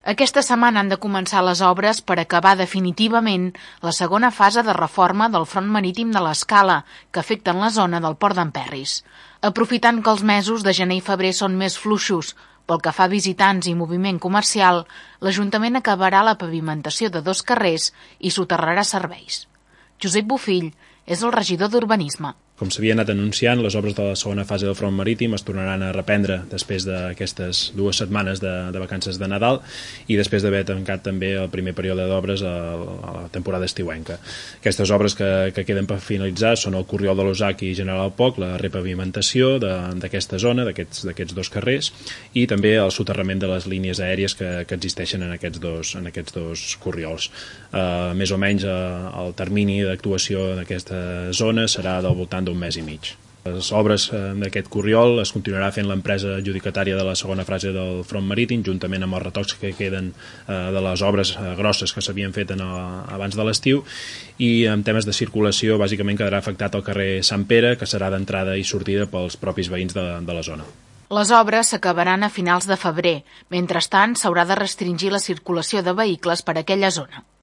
Aquesta setmana han de començar les obres per acabar definitivament la segona fase de reforma del front marítim de l'Escala, que afecten la zona del port d'Emperris. Aprofitant que els mesos de gener i febrer són més fluixos pel que fa a visitants i moviment comercial, l'Ajuntament acabarà la pavimentació de 2 carrers i soterrarà serveis. Josep Bofill és el regidor d'Urbanisme. Com s'havia anat anunciant, les obres de la segona fase del front marítim es tornaran a reprendre després d'aquestes 2 setmanes de vacances de Nadal i després d'haver tancat també el primer període d'obres a la temporada estiuenca. Aquestes obres que queden per finalitzar són el Corriol de l'Osac i General Poc, la repavimentació d'aquesta zona, d'aquests 2 carrers, i també el soterrament de les línies aèries que existeixen en aquests dos corriols. Més o menys el termini d'actuació d'aquesta zona serà del voltant d'un mes i mig. Les obres d'aquest corriol es continuarà fent l'empresa adjudicatària de la segona fase del front marítim, juntament amb els retocs que queden de les obres grosses que s'havien fet abans de l'estiu, i en temes de circulació bàsicament quedarà afectat el carrer Sant Pere, que serà d'entrada i sortida pels propis veïns de la zona. Les obres s'acabaran a finals de febrer. Mentrestant, s'haurà de restringir la circulació de vehicles per aquella zona.